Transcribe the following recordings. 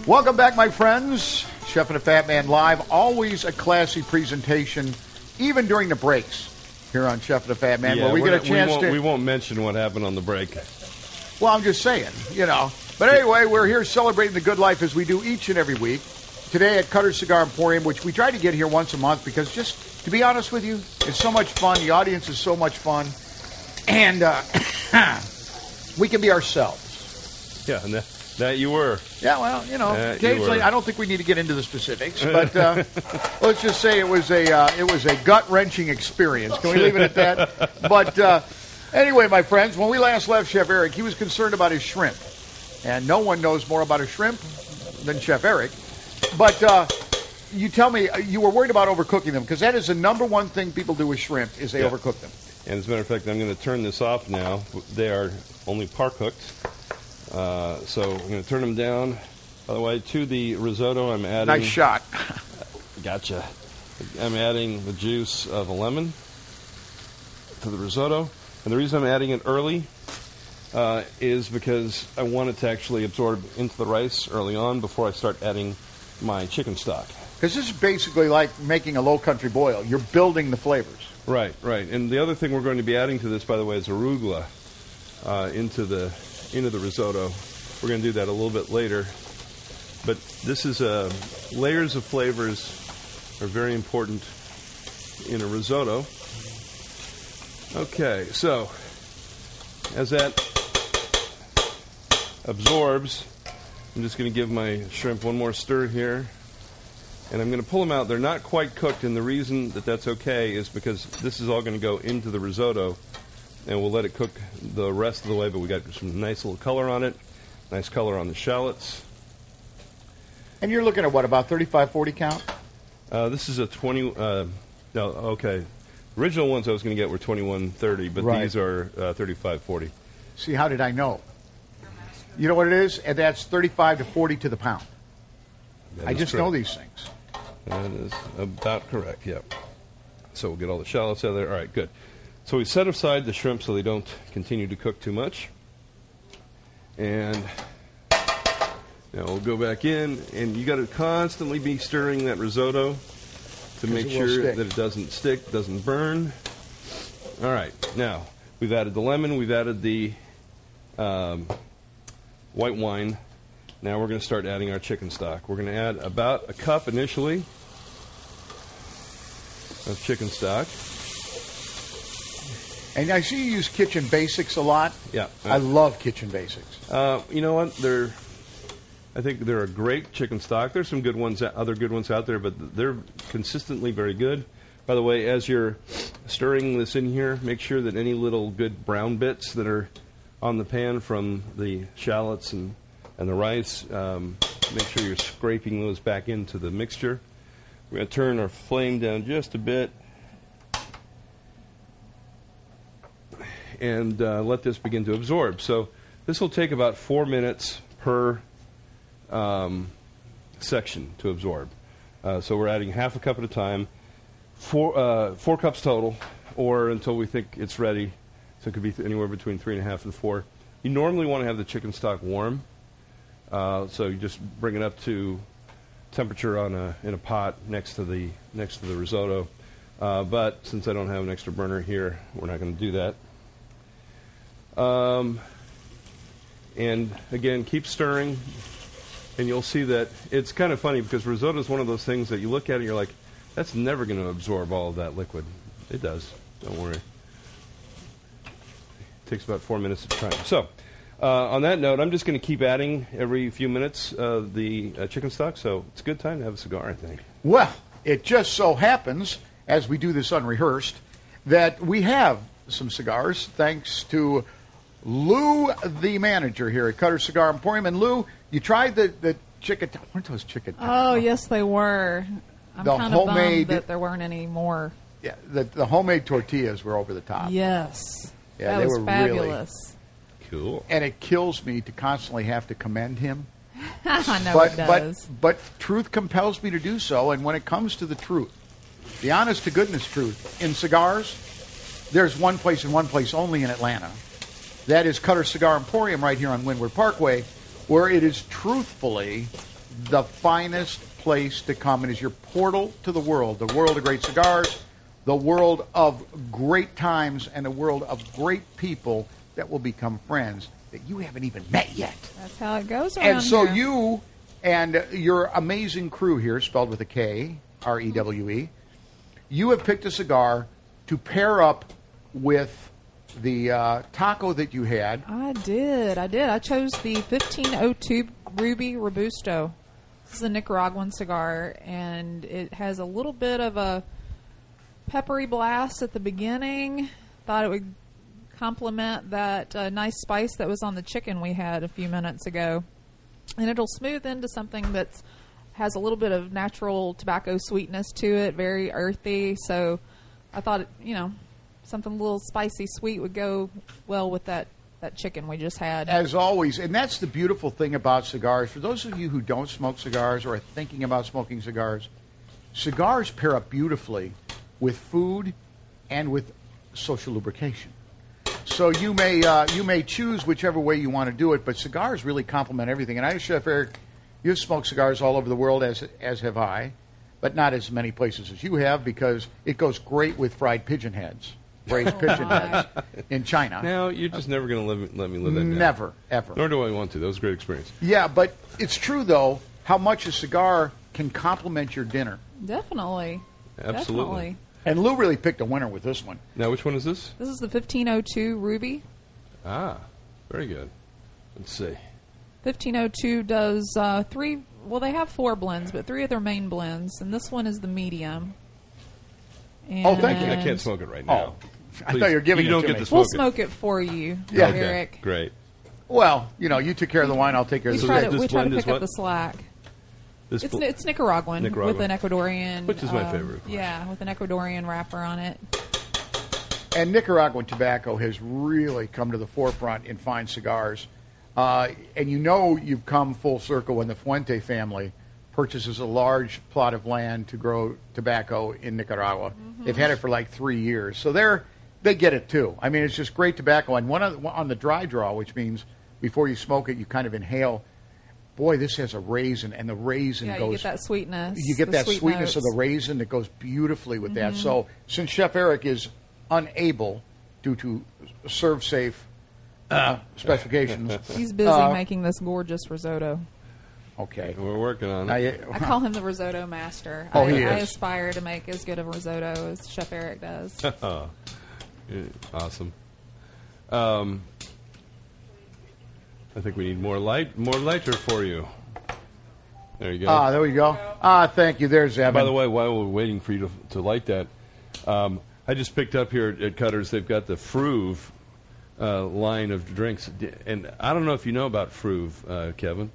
Welcome back, my friends. Chef and a Fat Man Live. Always a classy presentation, even during the breaks here on Chef and a Fat Man. Yeah, where we get a chance we won't mention what happened on the break. Well, I'm just saying, But anyway, we're here celebrating the good life as we do each and every week. Today at Cutter Cigar Emporium, which we try to get here once a month because just to be honest with you, it's so much fun. The audience is so much fun. And we can be ourselves. Yeah, and that you were. Yeah, well, occasionally I don't think we need to get into the specifics, but let's just say it was a gut-wrenching experience. Can we leave it at that? But anyway, my friends, when we last left Chef Eric, he was concerned about his shrimp. And no one knows more about a shrimp than Chef Eric. But you tell me, you were worried about overcooking them, because that is the number one thing people do with shrimp, is they overcook them. And as a matter of fact, I'm going to turn this off now. They are only par cooked. So I'm going to turn them down. By the way, to the risotto, I'm adding... Nice shot. Gotcha. I'm adding the juice of a lemon to the risotto. And the reason I'm adding it early is because I want it to actually absorb into the rice early on before I start adding my chicken stock. Because this is basically like making a low country boil. You're building the flavors. Right. And the other thing we're going to be adding to this, by the way, is arugula into the risotto. We're going to do that a little bit later. But this is layers of flavors are very important in a risotto. Okay, so as that absorbs, I'm just going to give my shrimp one more stir here. And I'm going to pull them out. They're not quite cooked, and the reason that that's okay is because this is all going to go into the risotto, and we'll let it cook the rest of the way, but we got some nice little color on it, nice color on the shallots. And you're looking at what, about 35-40 count? This is a 20, okay. Original ones I was going to get were 21-30, but these are 35-40. See, how did I know? You know what it is? And that's 35 to 40 to the pound. I just know these things. That is about correct, yep. So we'll get all the shallots out of there. All right, good. So we set aside the shrimp so they don't continue to cook too much. And now we'll go back in, and you got to constantly be stirring that risotto to make sure that it doesn't stick, doesn't burn. All right, now we've added the lemon, we've added the white wine. Now we're going to start adding our chicken stock. We're going to add about a cup initially of chicken stock. And I see you use Kitchen Basics a lot. Yeah. I love Kitchen Basics. You know what? I think they're a great chicken stock. There's some good ones, other good ones out there, but they're consistently very good. By the way, as you're stirring this in here, make sure that any little good brown bits that are on the pan from the shallots and the rice, make sure you're scraping those back into the mixture. We're going to turn our flame down just a bit and let this begin to absorb. So this will take about 4 minutes per section to absorb. So we're adding half a cup at a time, 4 cups total, or until we think it's ready. So it could be anywhere between 3.5 and 4. You normally want to have the chicken stock warm. So you just bring it up to temperature in a pot next to the risotto. But since I don't have an extra burner here, we're not going to do that. And again, keep stirring, and you'll see that it's kind of funny because risotto is one of those things that you look at and you're like, that's never going to absorb all of that liquid. It does. Don't worry. It takes about 4 minutes at a time. So. On that note, I'm just going to keep adding every few minutes the chicken stock, so it's a good time to have a cigar, I think. Well, it just so happens, as we do this unrehearsed, that we have some cigars, thanks to Lou, the manager here at Cutter Cigar Emporium. And Lou, you tried the chicken... Weren't those chicken... Oh, yes, they were. I'm kind of bummed that there weren't any more. Yeah, the homemade tortillas were over the top. Yes. Yeah, that they was were fabulous. Really... Cool. And it kills me to constantly have to commend him. I know it does. But truth compels me to do so, and when it comes to the truth, the honest-to-goodness truth, in cigars, there's one place and one place only in Atlanta. That is Cutter Cigar Emporium right here on Windward Parkway, where it is truthfully the finest place to come. It is your portal to the world of great cigars, the world of great times, and the world of great people that will become friends that you haven't even met yet. That's how it goes around And so here. you and your amazing crew here, spelled with a K, R-E-W-E, you have picked a cigar to pair up with the taco that you had. I did. I chose the 1502 Ruby Robusto. This is a Nicaraguan cigar, and it has a little bit of a peppery blast at the beginning. Thought it would complement that nice spice that was on the chicken we had a few minutes ago. And it'll smooth into something that has a little bit of natural tobacco sweetness to it, very earthy. So I thought, something a little spicy sweet would go well with that chicken we just had. As always, and that's the beautiful thing about cigars. For those of you who don't smoke cigars or are thinking about smoking cigars pair up beautifully with food and with social lubrication. So you may choose whichever way you want to do it, but cigars really complement everything. And I know, Chef Eric, you've smoked cigars all over the world, as have I, but not as many places as you have, because it goes great with fried pigeon heads, braised pigeon heads in China. Now, you're just never going to let me live that down. Never, ever. Nor do I want to. That was a great experience. Yeah, but it's true, though, how much a cigar can complement your dinner. Definitely. Absolutely. Definitely. And Lou really picked a winner with this one. Now, which one is this? This is the 1502 Ruby. Ah, very good. Let's see. 1502 does three. Well, they have 4 blends, but 3 of their main blends, and this one is the medium. Oh, thank you. I can't smoke it right now. Oh, I thought you were giving you it don't to get me. to smoke We'll it. smoke it for you, Yeah. Eric. Okay, great. Well, you took care of the wine, I'll take care of We the try steak. to This pick blend is up what? the slack. This It's Nicaraguan, with an Ecuadorian, which is my favorite, of course. Yeah, with an Ecuadorian wrapper on it. And Nicaraguan tobacco has really come to the forefront in fine cigars. And you've come full circle when the Fuente family purchases a large plot of land to grow tobacco in Nicaragua. Mm-hmm. They've had it for like 3 years. So they get it too. I mean, it's just great tobacco. And one on the dry draw, which means before you smoke it, you kind of inhale. Boy, this has a raisin, and the raisin goes... Yeah, you get that sweetness. You get that sweetness notes. of the raisin that goes beautifully with that. So since Chef Eric is unable, due to serve-safe specifications... He's busy making this gorgeous risotto. Okay. We're working on it. I call him the risotto master. Oh, I he is. I aspire to make as good of a risotto as Chef Eric does. Awesome. I think we need more lighter for you. There you go. There we go. Thank you. There's Evan. By the way, while we're waiting for you to light that, I just picked up here at Cutter's. They've got the Fruve line of drinks, and I don't know if you know about Fruve, Kevin.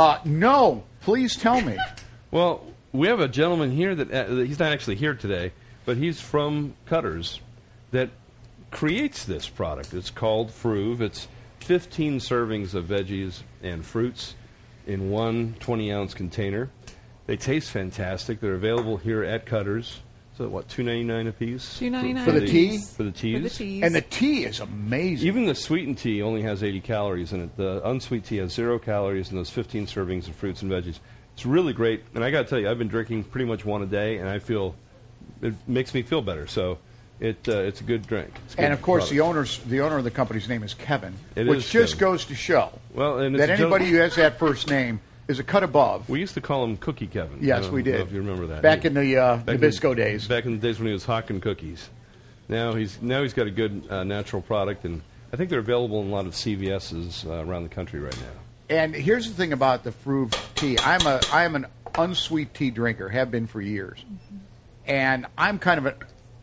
No. Please tell me. Well, we have a gentleman here that he's not actually here today, but he's from Cutter's that creates this product. It's called Fruve. It's 15 servings of veggies and fruits in one 20-ounce container. They taste fantastic. They're available here at Cutter's. So what, $2.99 a piece? $2.99 For the tea? For the teas? For the teas. And the tea is amazing. Even the sweetened tea only has 80 calories in it. The unsweet tea has 0 calories in those 15 servings of fruits and veggies. It's really great. And I got to tell you, I've been drinking pretty much one a day, and it makes me feel better. So it's a good drink. It's a good And of course, product. the owner of the company's name is Kevin, It which is just Kevin. goes to show And that it's a anybody gentleman- who has that first name is a cut above. We used to call him Cookie Kevin. Yes, I we don't know did. if you remember that. Back in the Back Nabisco days. Back in the days when he was hawking cookies. Now he's got a good natural product, and I think they're available in a lot of CVS's around the country right now. And here's the thing about the Fruve tea. I am an unsweet tea drinker, have been for years. Mm-hmm. And I'm kind of an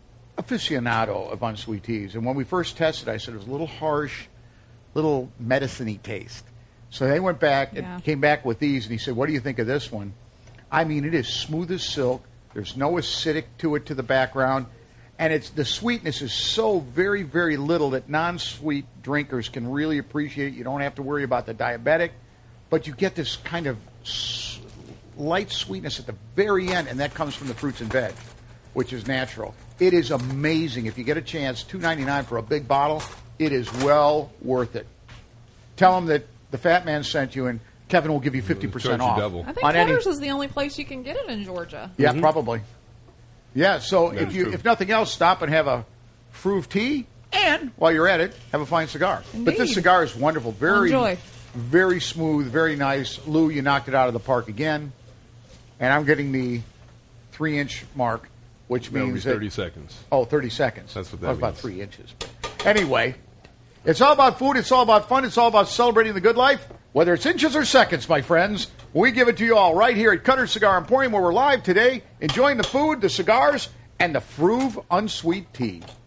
aficionado of unsweet teas. And when we first tested, I said it was a little harsh, little medicine-y taste. So they went back and came back with these, and he said, what do you think of this one? I mean, it is smooth as silk. There's no acidic to it to the background. And the sweetness is so very, very little that non-sweet drinkers can really appreciate it. You don't have to worry about the diabetic, but you get this kind of light sweetness at the very end, and that comes from the fruits and veg, which is natural. It is amazing. If you get a chance, $2.99 for a big bottle, it is well worth it. Tell them that the Fat Man sent you, and Kevin will give you 50% off. double. I think on Cheddar's is the only place you can get it in Georgia. Yeah, probably. Yeah, so That is true. if nothing else, stop and have a Fruve tea, and while you're at it, have a fine cigar. But this Indeed. cigar is wonderful. Enjoy. Very smooth, very nice. Lou, you knocked it out of the park again. And I'm getting the 3-inch mark, which That'll be means 30 seconds. 30 seconds. That's what that was about means. 3 inches. Anyway, it's all about food. It's all about fun. It's all about celebrating the good life. Whether it's inches or seconds, my friends, we give it to you all right here at Cutter Cigar Emporium, where we're live today, enjoying the food, the cigars, and the Fruve Unsweet Tea.